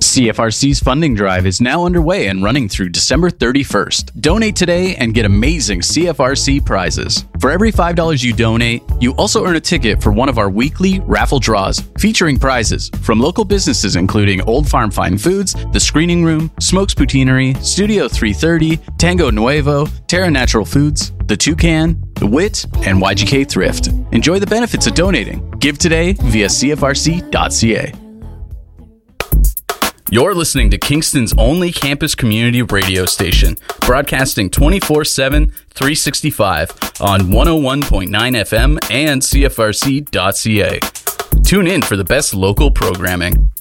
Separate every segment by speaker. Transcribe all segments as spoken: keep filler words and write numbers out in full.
Speaker 1: C F R C's funding drive is now underway and running through December thirty-first. Donate today and get amazing C F R C prizes. For every five dollars you donate, you also earn a ticket for one of our weekly raffle draws featuring prizes from local businesses including Old Farm Fine Foods, The Screening Room, Smokes Poutineery, Studio three thirty, Tango Nuevo, Terra Natural Foods, The Toucan, The Wit, and Y G K Thrift. Enjoy the benefits of donating. Give today via C F R C dot C A. You're listening to Kingston's only campus community radio station, broadcasting twenty-four seven, three sixty-five on one oh one point nine F M and C F R C dot C A. Tune in for the best local programming.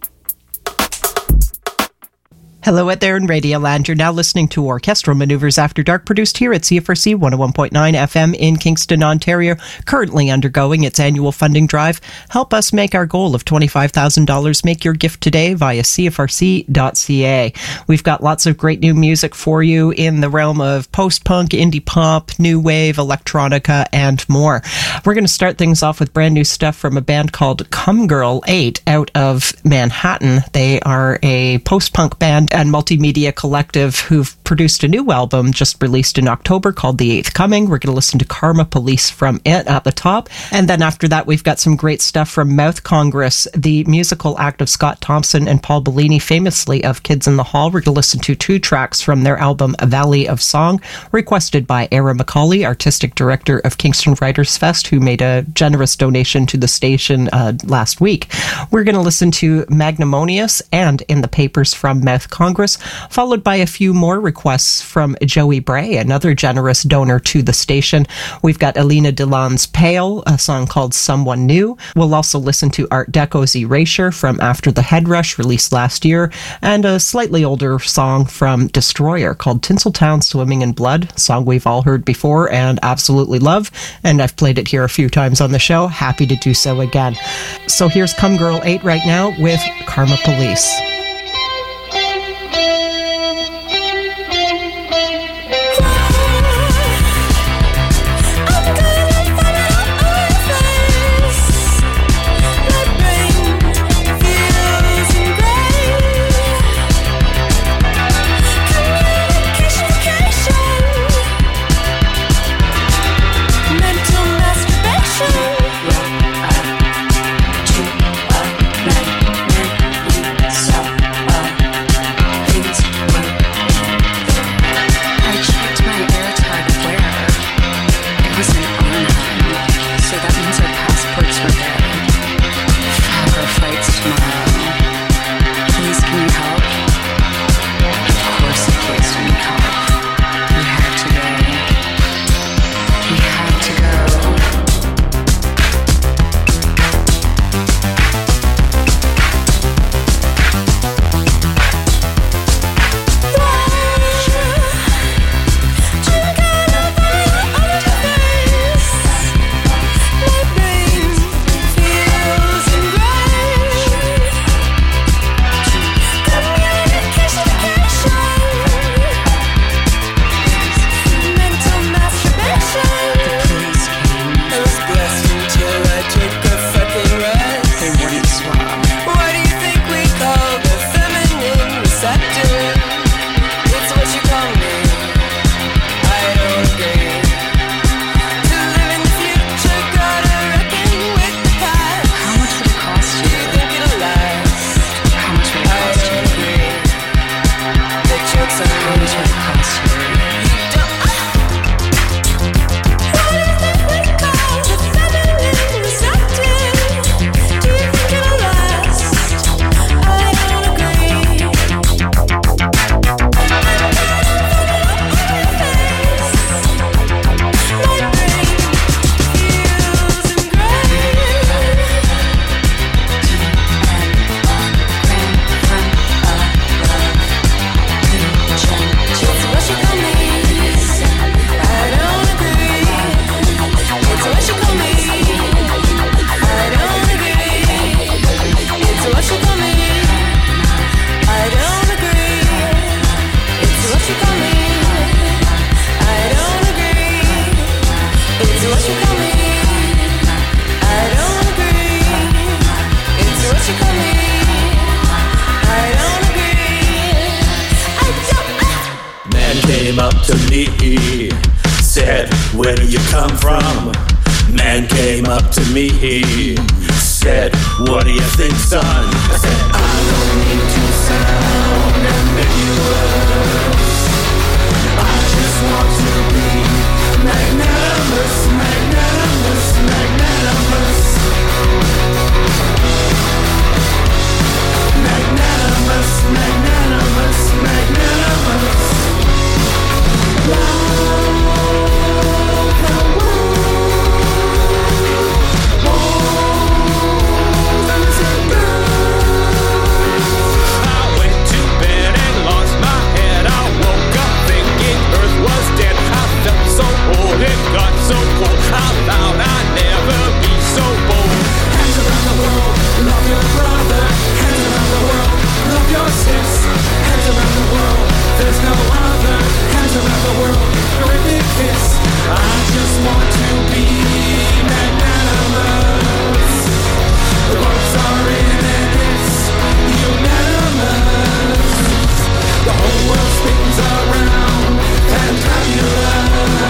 Speaker 2: Hello out there in Radioland. You're now listening to Orchestral Maneuvers After Dark, produced here at C F R C one oh one point nine F M in Kingston, Ontario, currently undergoing its annual funding drive. Help us make our goal of twenty-five thousand dollars. Make your gift today via C F R C dot C A. We've got lots of great new music for you in the realm of post-punk, indie pop, new wave, electronica, and more. We're going to start things off with brand new stuff from a band called Come Girl eight out of Manhattan. They are a post-punk band and multimedia collective who've produced a new album just released in October called The Eighth Coming. We're going to listen to Karma Police from it at the top. And then after that, we've got some great stuff from Mouth Congress, the musical act of Scott Thompson and Paul Bellini, famously of Kids in the Hall. We're going to listen to two tracks from their album A Valley of Song, requested by Era McCauley, artistic director of Kingston Writers Fest, who made a generous donation to the station uh, last week. We're going to listen to Magnanimous and In the Papers from Mouth Congress. Congress, followed by a few more requests from Joey Bray, another generous donor to the station. We've got Elena Delon's Pale, a song called Someone New. We'll also listen to Art Deco's Erasure from After the Head Rush, released last year, and a slightly older song from Destroyer called Tinseltown Swimming in Blood, a song we've all heard before and absolutely love, and I've played it here a few times on the show. Happy to do so again. So here's Come Girl eight right now with Karma Police.
Speaker 3: So to me, said, where do you come from? Man came up to me, said, what do you think, son? I said, I don't need to sound ambiguous, I just want to be magnanimous, magnanimous, magnanimous, magnanimous, magnanimous, magnanimous. It got so cold, I vowed I'd never be so bold. Hands around the world, love your brother. Hands around the world, love your sis. Hands around the world, there's no other. Hands around the world, terrific kiss. I just want to be magnanimous. The votes are in and it's unanimous. The whole world spins around, fantabulous.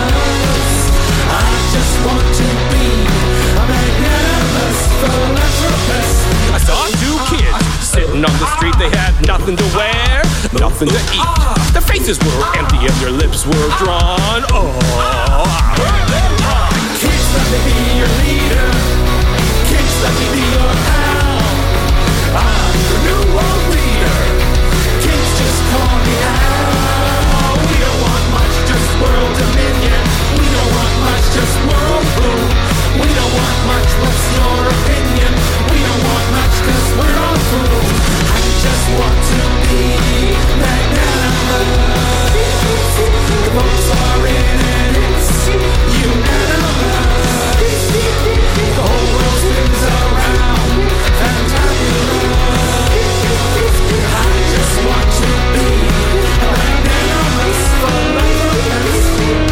Speaker 3: I just want to be a magnanimous philanthropist. I saw two kids sitting on the street. They had nothing to wear, nothing to eat. Their faces were empty and their lips were drawn. Oh, kids, let me be your leader. Kids, let me be your pal. I'm your new world leader. Kids, just call me out. We don't want much, just world dominion. We don't want much, just world food. We don't want much, what's your opinion? We don't want much, cause we're all through. I just want to be magnanimous. The votes are in and it's unanimous. The whole world spins around, fantabulous. I just want to be a magnanimous philanthropist.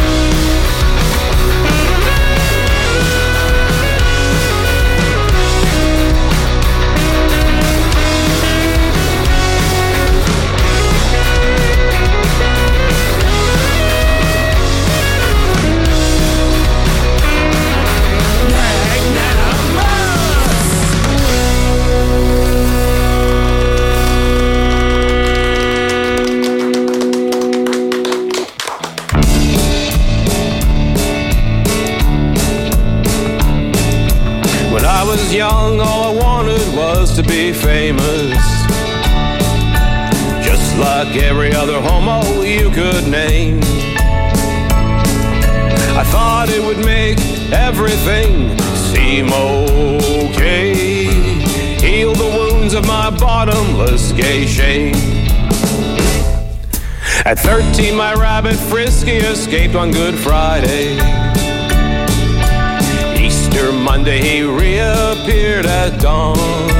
Speaker 3: Young, all I wanted was to be famous, just like every other homo you could name. I thought it would make everything seem okay, heal the wounds of my bottomless gay shame. At thirteen, my rabbit Frisky escaped on Good Friday. Easter Monday, he reappeared at dawn.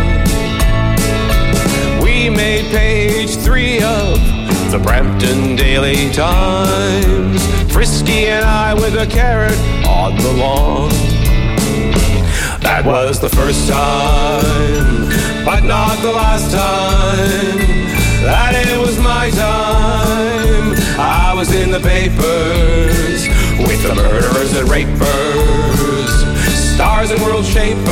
Speaker 3: We made page three of the Brampton Daily Times, Frisky and I with a carrot on the lawn. That was the first time, but not the last time, that it was my time. I was in the papers with the murderers and rapers, stars and world shapers.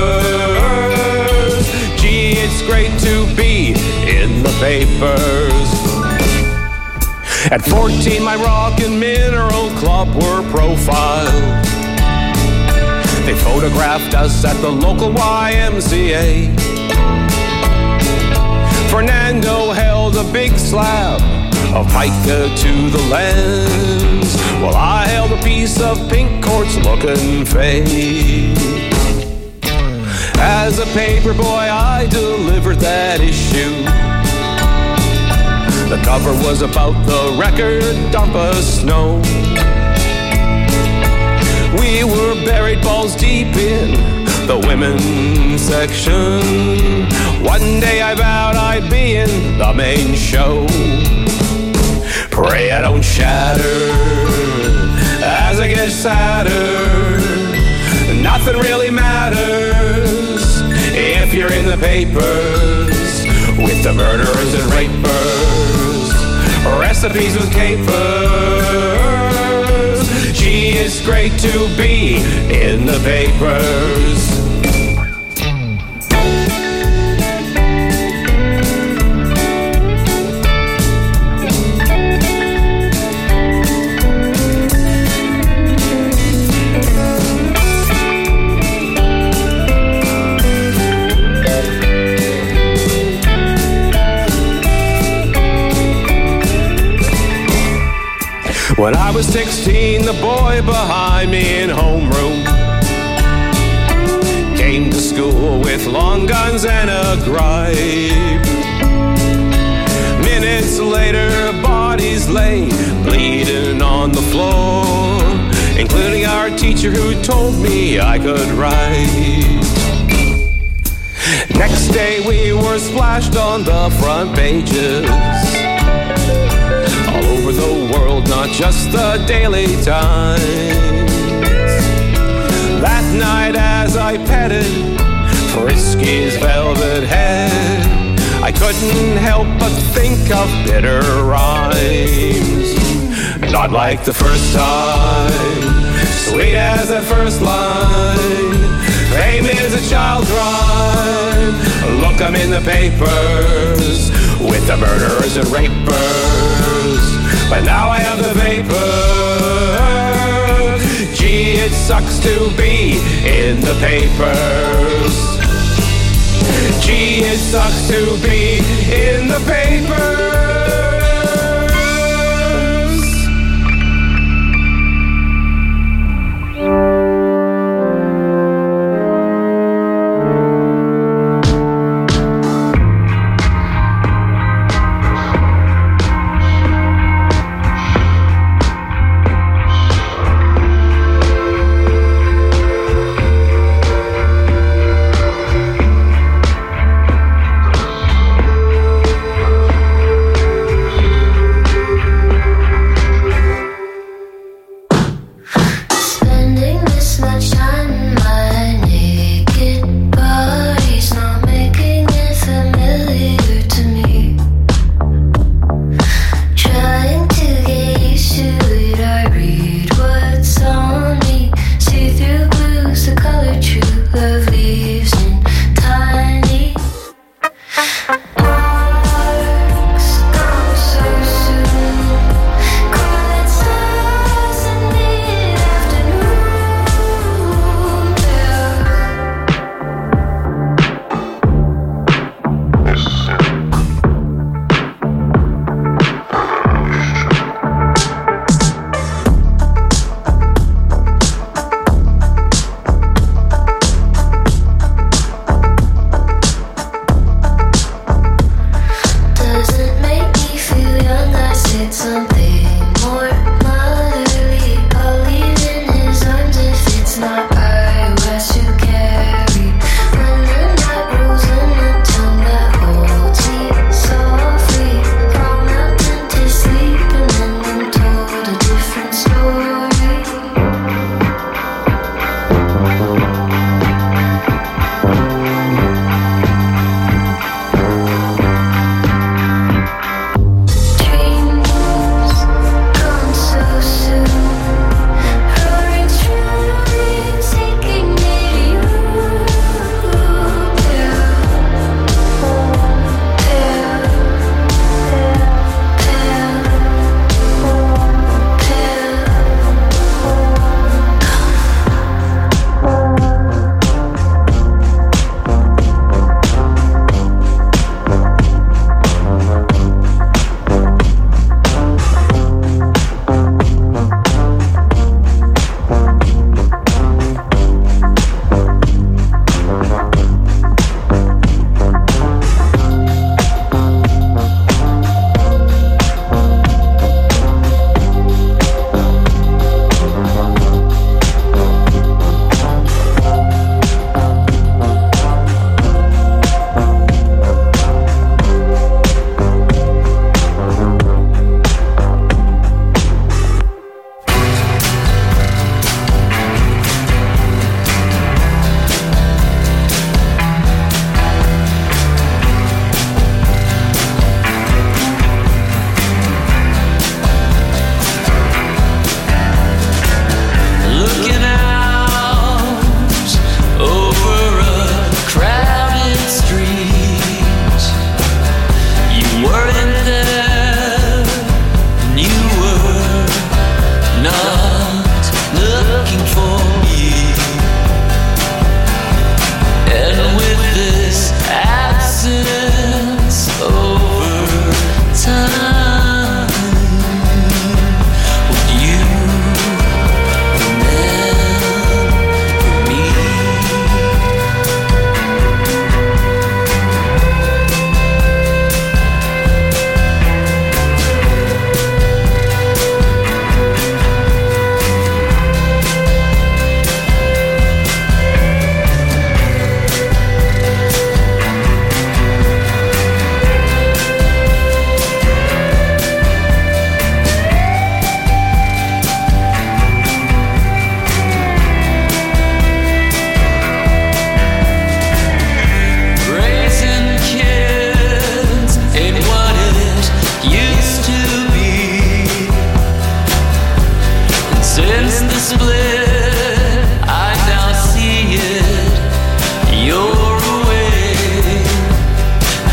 Speaker 3: Gee, it's great to be in the papers. At fourteen, my rock and mineral club were profiled. They photographed us at the local Y M C A. Fernando held a big slab of pica to the lens, while I held a piece of pink quartz looking fake. As a paper boy, I delivered that issue. The cover was about the record dump of snow. We were buried balls deep in the women's section. One day I vowed I'd be in the main show. Pray I don't shatter as I get sadder. Nothing really matters if you're in the papers with the murderers and rapers, recipes with capers. Gee, it's great to be in the papers. When I was sixteen, the boy behind me in homeroom came to school with long guns and a gripe. Minutes later, bodies lay bleeding on the floor, including our teacher who told me I could write. Next day we were splashed on the front pages, all over the world, not just the Daily Times. That night as I petted Frisky's velvet head, I couldn't help but think of bitter rhymes. Not like the first time, sweet as that first line. Fame is a child's rhyme. Look, I'm in the papers with the murderers and rapers, but now I have the vapor. Gee, it sucks to be in the papers. Gee, it sucks to be in the papers.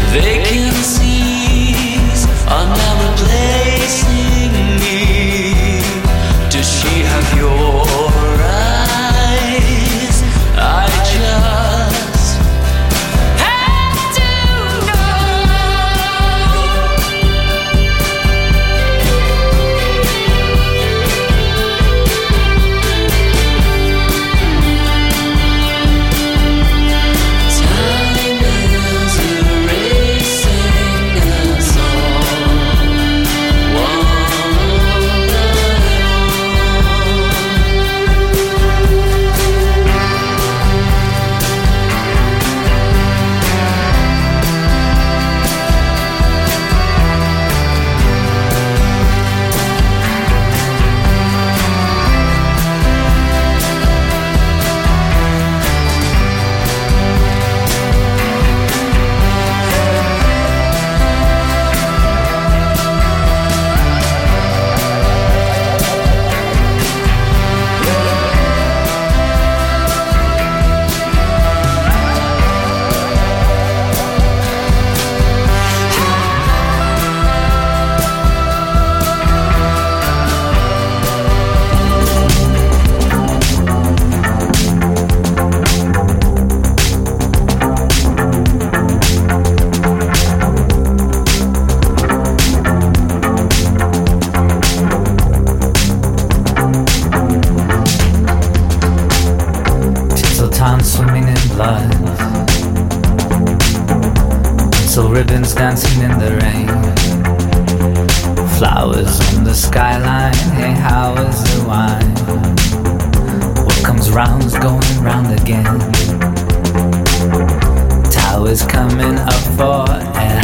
Speaker 4: Vacancies are now replacing me. Does she have your eyes? I just have to
Speaker 5: ribbons dancing in the rain, flowers on the skyline. Hey, how is the wine? What comes round's going round again. Towers coming up for air.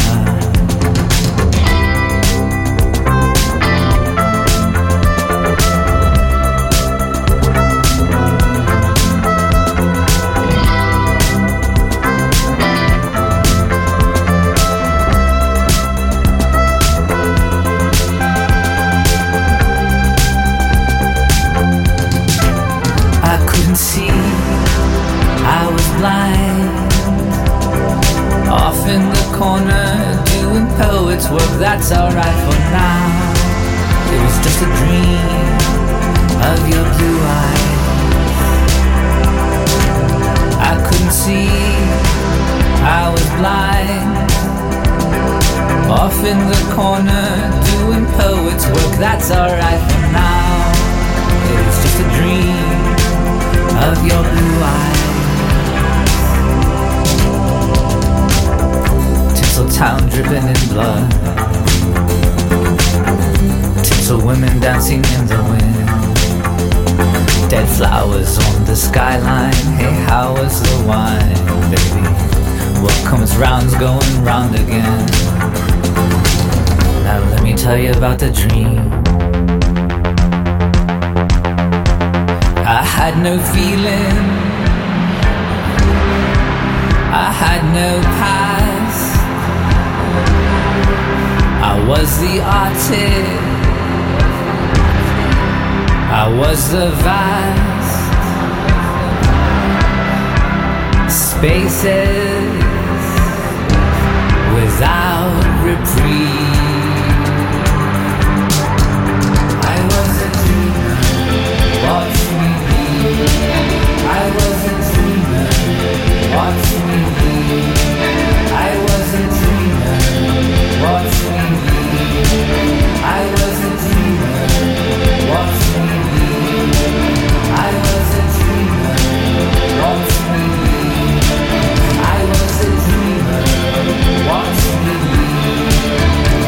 Speaker 4: See, I was blind, off in the corner doing poet's work. That's alright for now. It was just a dream of your blue eyes. I couldn't see, I was blind, off in the corner doing poet's work. That's alright for now. It was just a dream of your blue eyes. Tinseltown dripping in blood, tinsel women dancing in the wind, dead flowers on the skyline. Hey, how was the wine, baby? What comes round's going round again. Now let me tell you about the dream. I had no feeling, I had no past. I was the artist, I was the vast spaces without reprieve. I was a dreamer, watch me be. I was a dreamer, watch me be. I was a dreamer, watch me be. I was a dreamer, watch me be. I was a dreamer, watch me be. I was a dreamer, watch me be.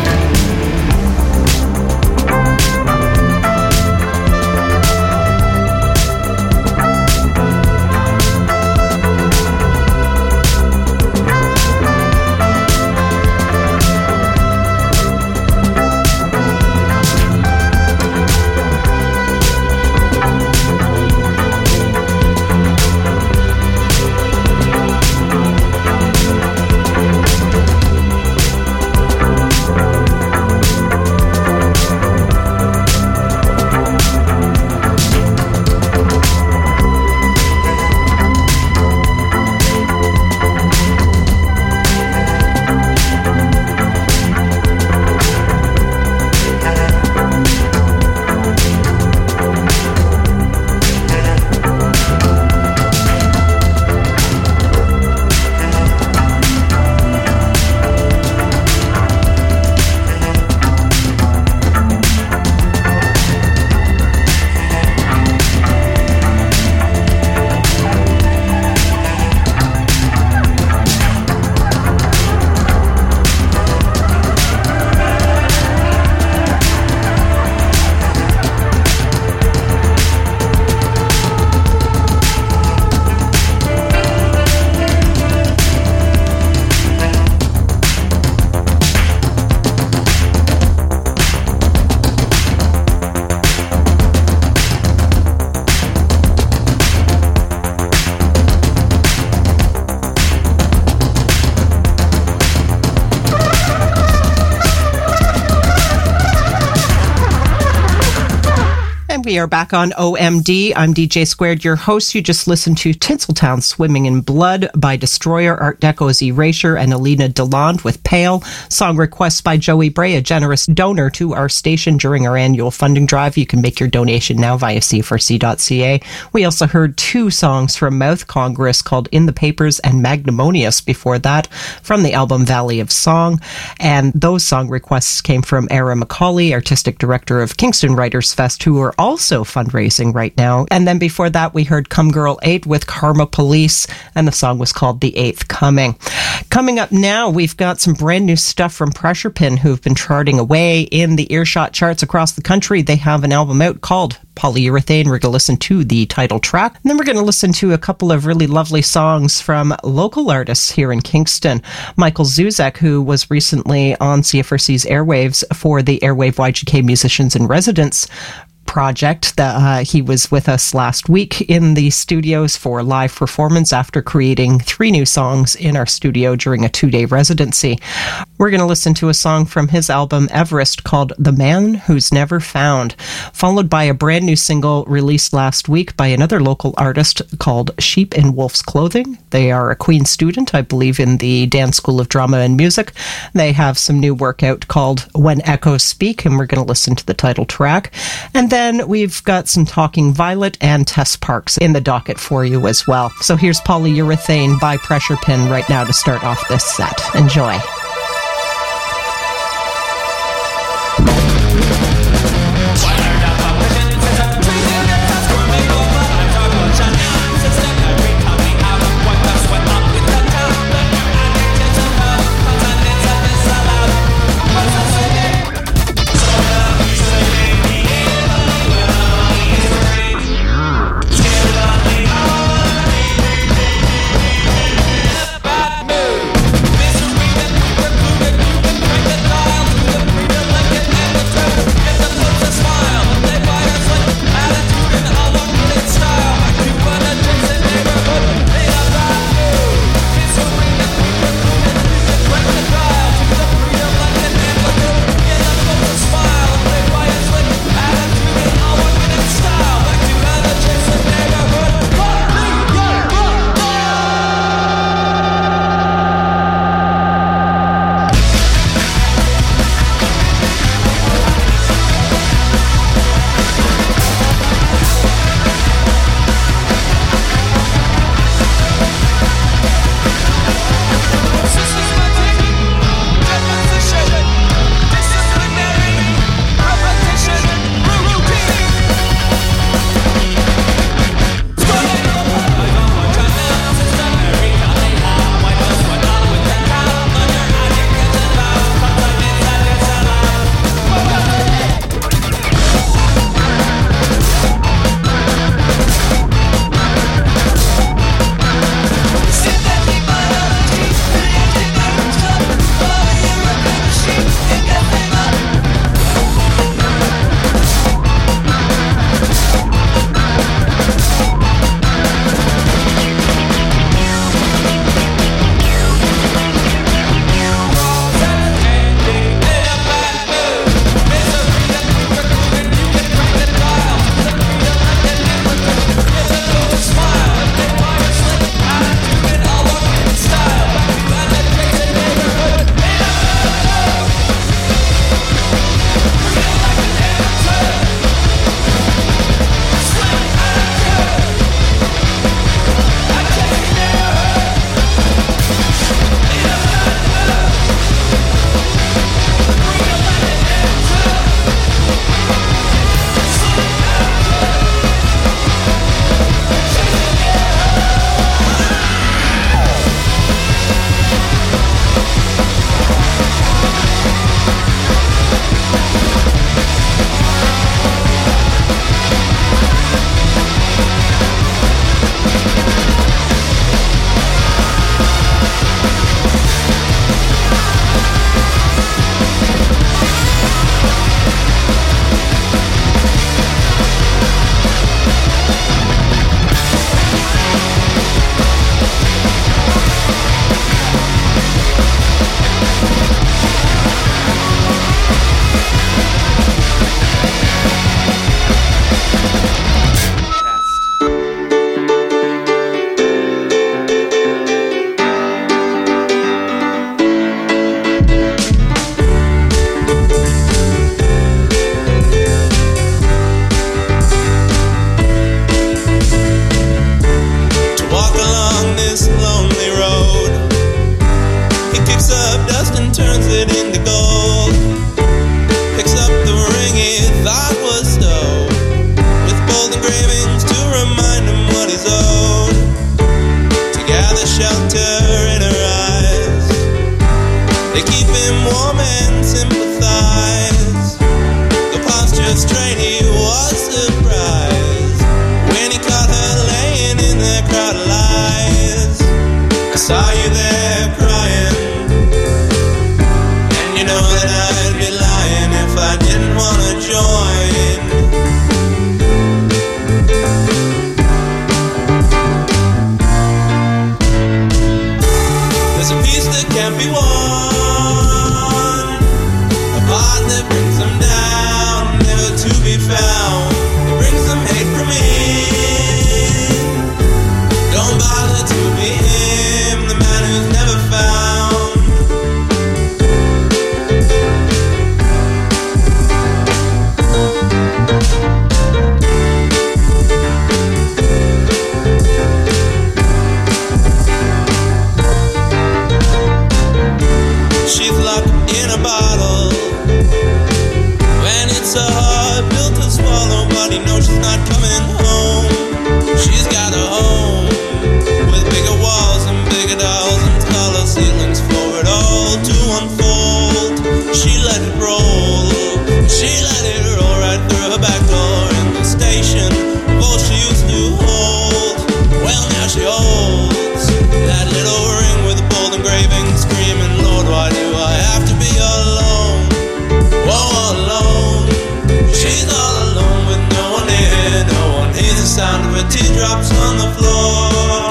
Speaker 2: we are back on O M D. I'm D J Squared, your host. You just listened to Tinseltown Swimming in Blood by Destroyer, Art Deco's Erasure, and Alina Deland with Pale. Song requests by Joey Bray, a generous donor to our station during our annual funding drive. You can make your donation now via C F R C dot C A. We also heard two songs from Mouth Congress called In the Papers and Magnanimous before that from the album Valley of Song. And those song requests came from Era McCauley, artistic director of Kingston Writers Fest, who are also fundraising right now. And then before that, we heard Come Girl eight with Karma Police, and the song was called The Eighth Coming. Coming up now, we've got some brand new stuff from Pressure Pin, who've been charting away in the earshot charts across the country. They have an album out called Polyurethane. We're going to listen to the title track, and then we're going to listen to a couple of really lovely songs from local artists here in Kingston. Michael Zuzek, who was recently on C F R C's airwaves for the Airwave Y G K Musicians in Residence project, that uh, he was with us last week in the studios for live performance after creating three new songs in our studio during a two-day residency. We're going to listen to a song from his album Everest called The Man Who's Never Found, followed by a brand new single released last week by another local artist called Sheep in Wolf's Clothing. They are a Queen student, I believe, in the Dance School of Drama and Music. They have some new work out called When Echoes Speak, and we're going to listen to the title track. And then we've got some Talking Violet and Tess Parks in the docket for you as well. So here's Polyurethane by Pressure Pin right now to start off this set. Enjoy.
Speaker 6: Bad mood. Misery into gold. Picks up the ring he thought was stowed, with bold engravings to remind him what he's owed. To gather shelter in her eyes, they keep him warm and sympathize. The posture strained, he was surprised when he caught her laying in that crowd of lies. I saw you there crying, and you know that I'd be lying if I didn't want to join. There's a peace that can't be won, a part that brings them down, never to be found. It brings them hate from me. Don't bother to be him, the man who's never found. She's luck in a bottle, when it's so hard built to swallow, but he knows she's not coming home. She's got a home with bigger walls and bigger dolls and taller ceilings for it all to unfold. She let it roll, she let it roll right through her back door in the station of all she used to hold. Well, now she holds that little ring with a bold engraving, screaming, Lord, why do I have to be alone? Whoa, all alone. She's all alone with no one here, no one hears the sound of her teardrops on the floor.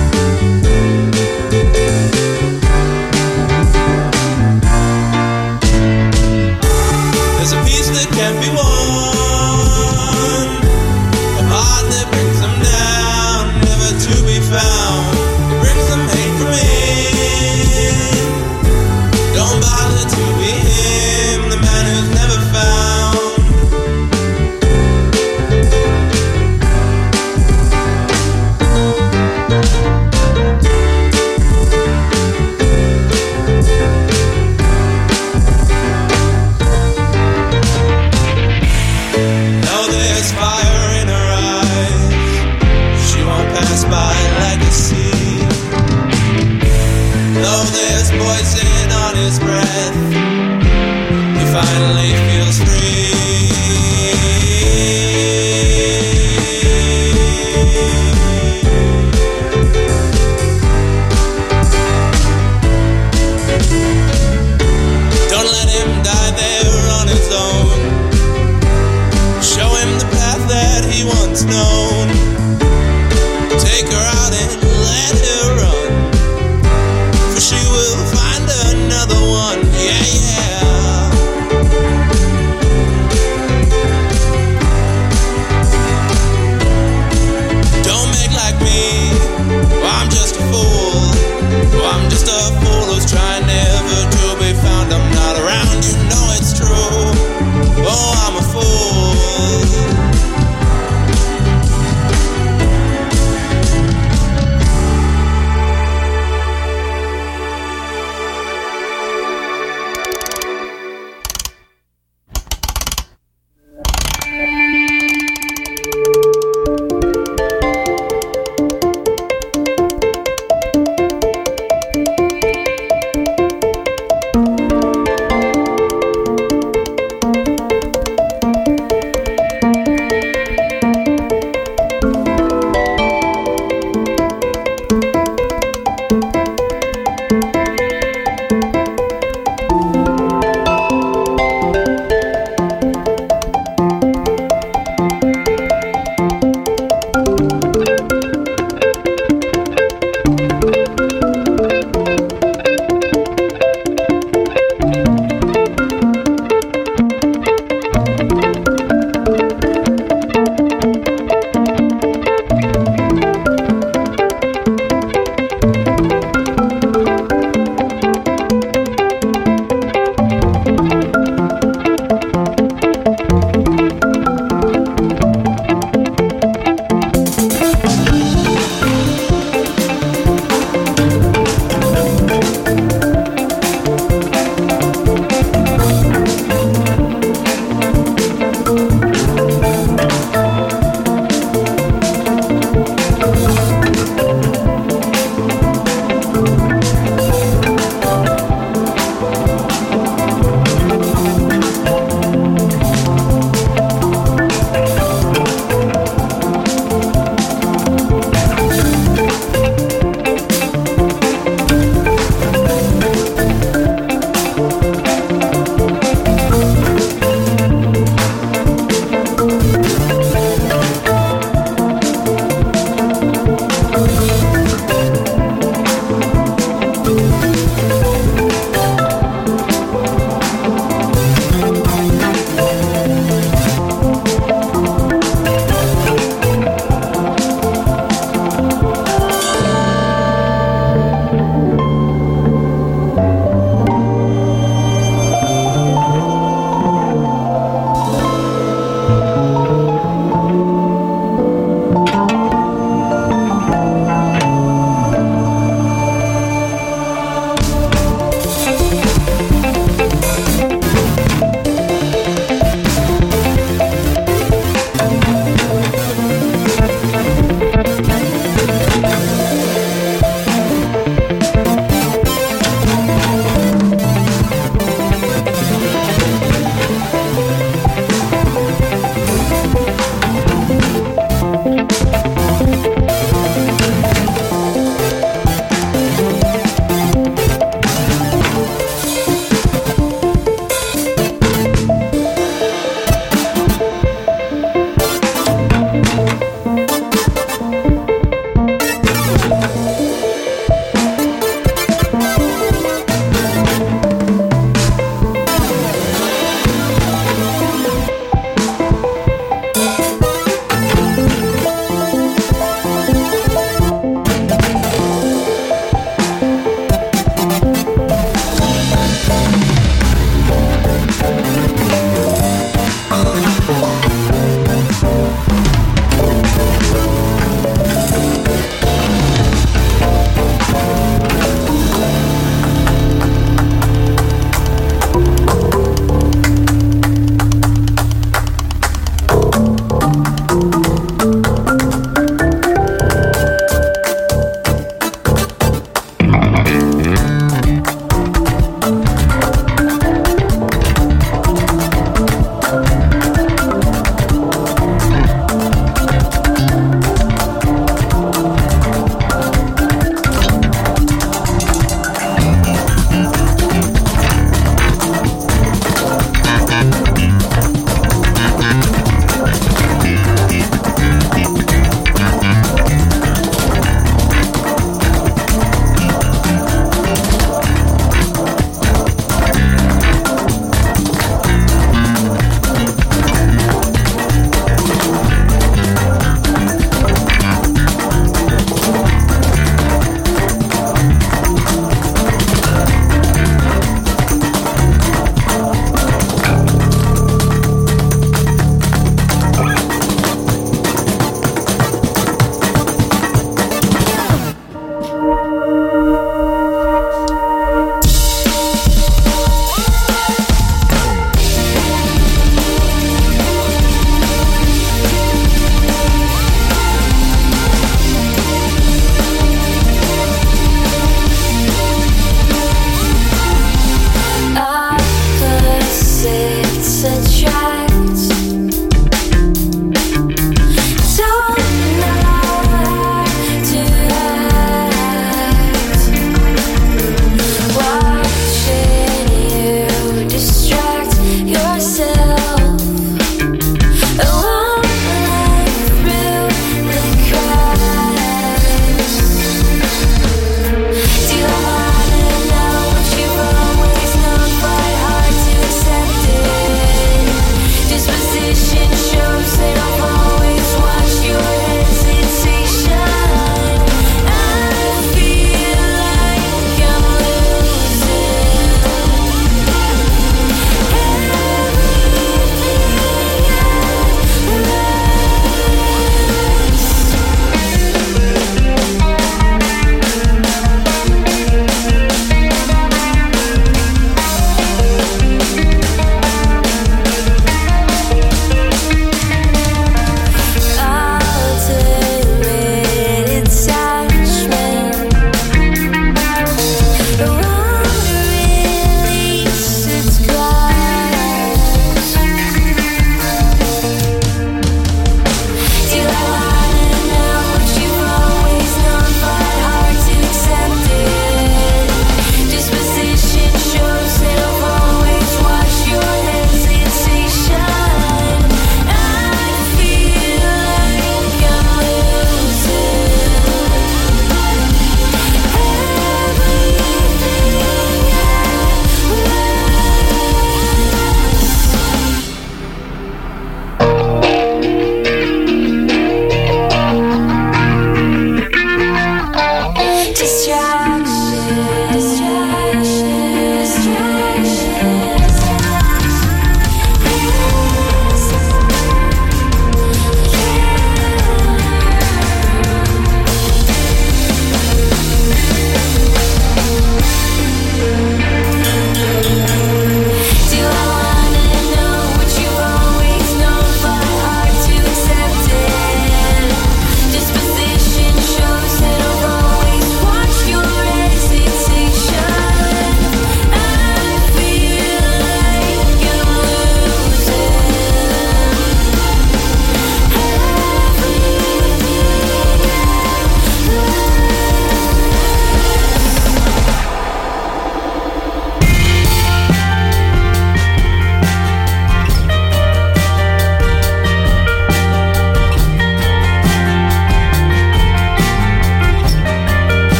Speaker 6: There's a peace that can't be won, a heart that brings them down, never to be found. It brings them hate from me. Don't bother to be him, the man who's never found. Know there's fire in her eyes, she won't pass by like a sea. Though there's poison on his breath, he finally feels free. Don't let him die there on his own. Show him the path that he once known. Take her out and let her run, for she will find another one, yeah, yeah. Don't make like me, oh, I'm just a fool. Oh, I'm just a fool who's trying never to be found. I'm not around, you know it's true. Oh, I'm a fool.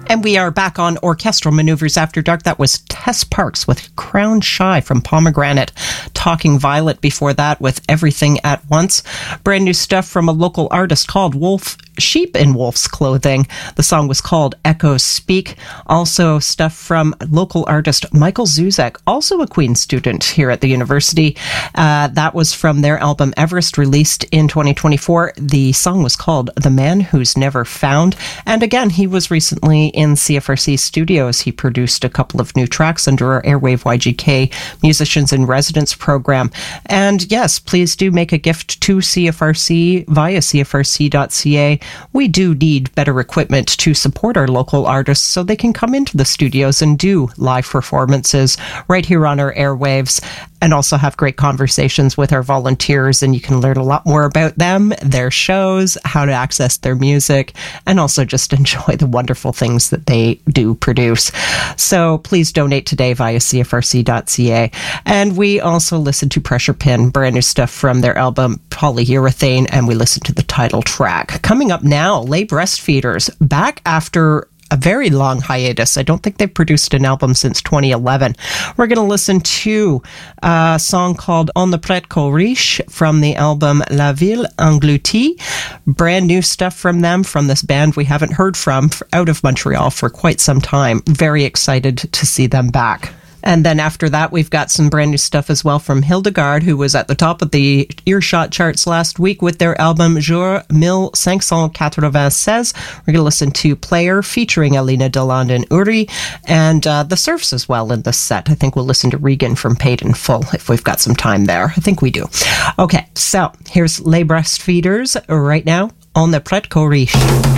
Speaker 2: And we are back on Orchestral Maneuvers After Dark. That was Tess Parks with Crown Shy from Pomegranate. Talking Violet before that with Everything at Once. Brand new stuff from a local artist called Wolf Sheep in Wolf's Clothing. The song was called Echoes Speak. Also stuff from local artist Michael Zuzek, also a Queen student here at the university. Uh, that was from their album Everest, released in twenty twenty-four. The song was called The Man Who's Never Found. And again, he was recently in C F R C studios. He produced a couple of new tracks under our Airwave Y G K Musicians in Residence program. And yes, please do make a gift to C F R C via C F R C dot C A. We do need better equipment to support our local artists so they can come into the studios and do live performances right here on our airwaves, and also have great conversations with our volunteers. And you can learn a lot more about them, their shows, how to access their music, and also just enjoy the wonderful things that they do produce. So please donate today via C F R C dot C A. And we also listened to Pressure Pin, brand new stuff from their album Polyurethane, and we listened to the title track. Coming up now, Lay Breastfeeders, back after a very long hiatus. I don't think they've produced an album since twenty eleven. We're going to listen to a song called On the Prêtre Riche from the album La Ville Engloutie. Brand new stuff from them, from this band we haven't heard from out of Montreal for quite some time. Very excited to see them back. And then after that, we've got some brand new stuff as well from Hildegard, who was at the top of the Earshot charts last week with their album Jour mille cinq cent quatre-vingt-seize. We're going to listen to Player featuring Alina Deland and Uri, and uh, the Surfs as well in this set. I think we'll listen to Regan from Paid in Full if we've got some time there. I think we do. Okay, so here's Les Breastfeeders right now on the Prêtre Riche.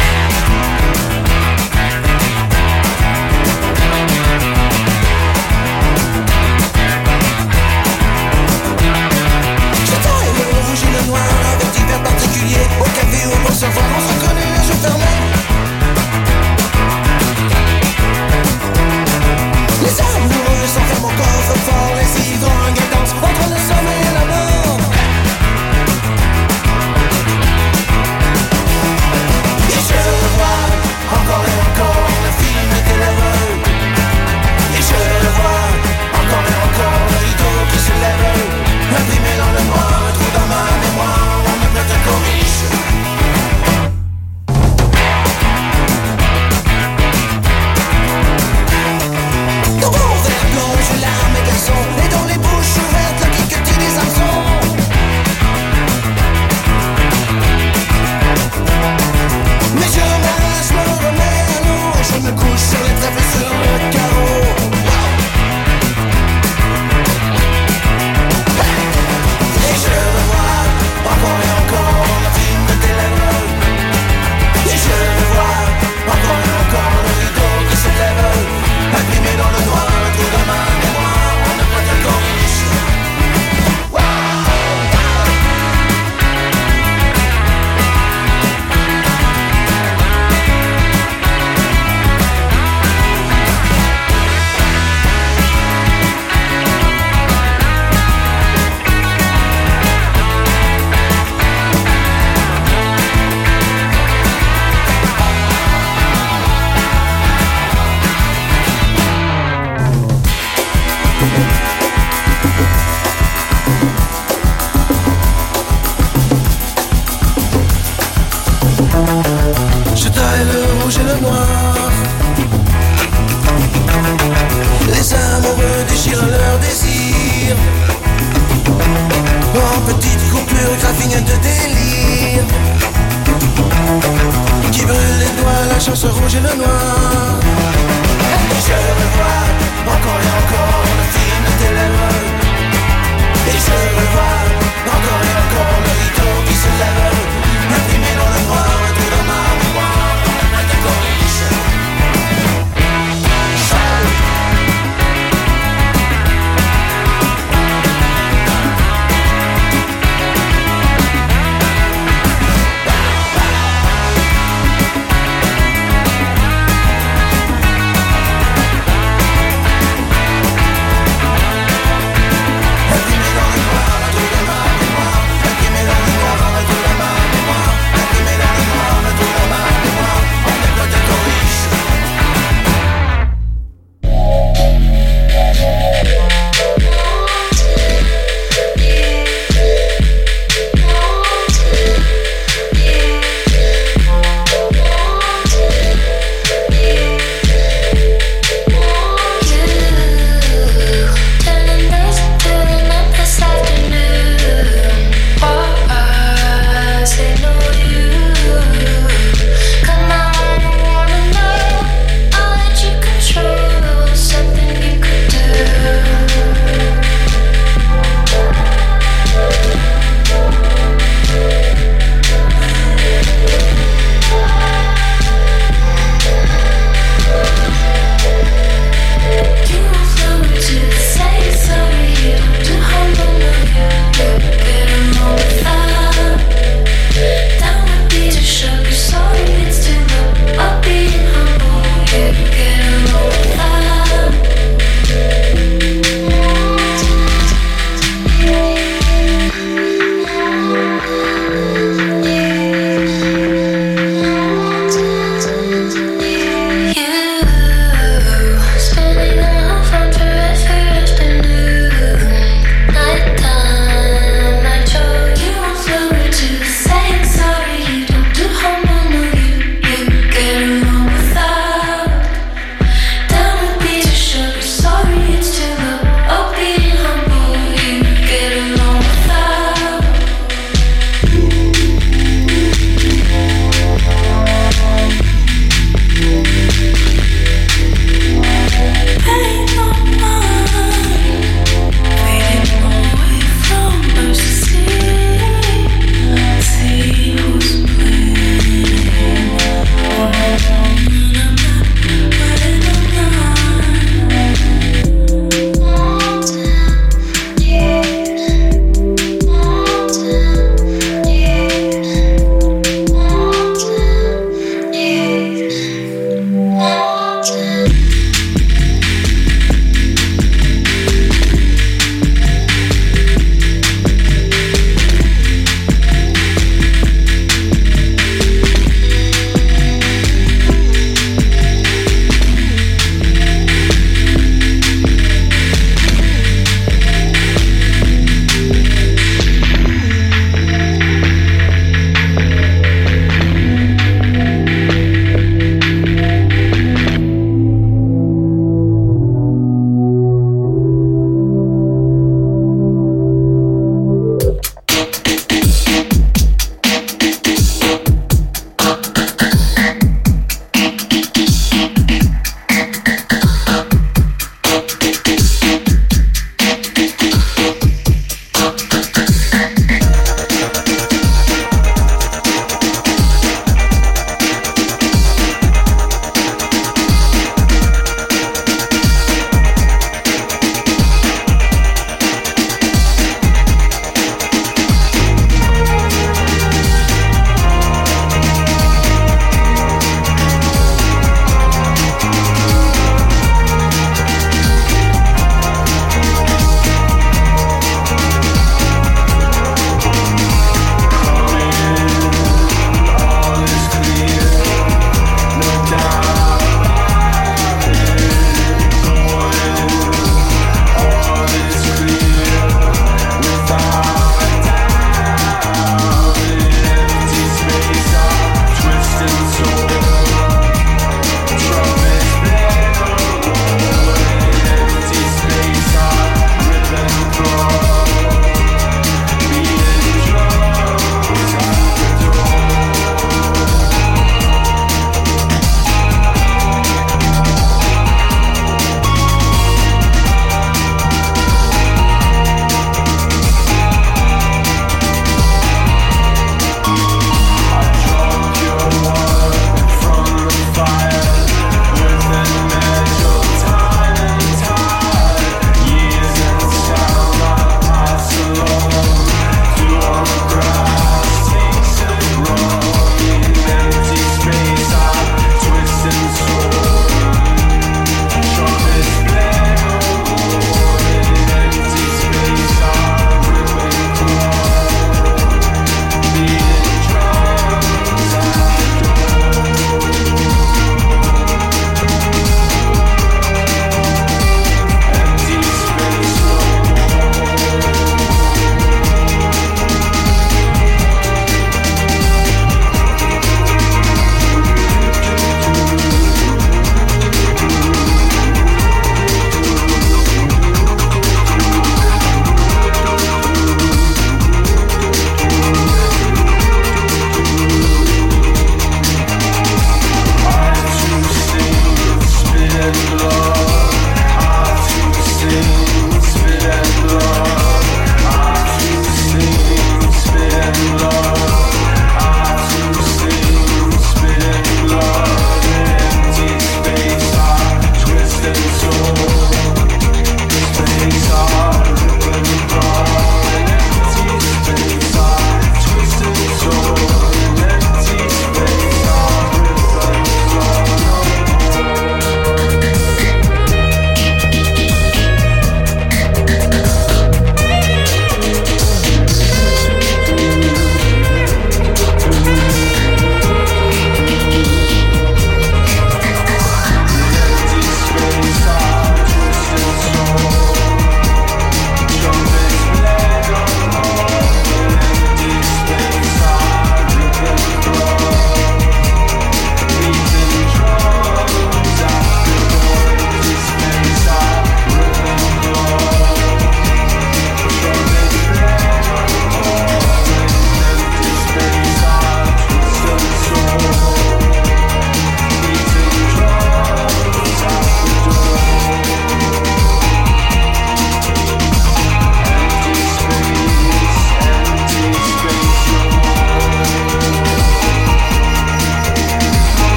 Speaker 7: Se voir, on se connaît, les yeux fermés. Les amoureux s'enferment au coffre-fort, les ivrognes dansent entre le sommeil et la mort. Et je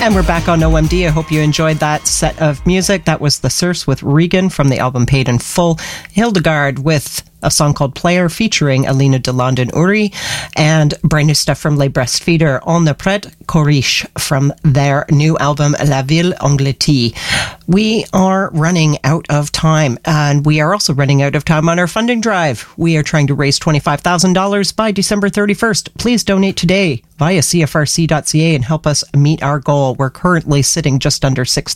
Speaker 2: And we're back on O M D. I hope you enjoyed that set of music. That was The Circe with Regan from the album Paid in Full. Hildegard with a song called Player featuring Alina Delanden Uri, and brand new stuff from Les Breastfeeder, On the Pret Coriche from their new album La Ville Angletie. We are running out of time, and we are also running out of time on our funding drive. We are trying to raise twenty-five thousand dollars by December thirty-first. Please donate today via C F R C dot C A and help us meet our goal. We're currently sitting just under six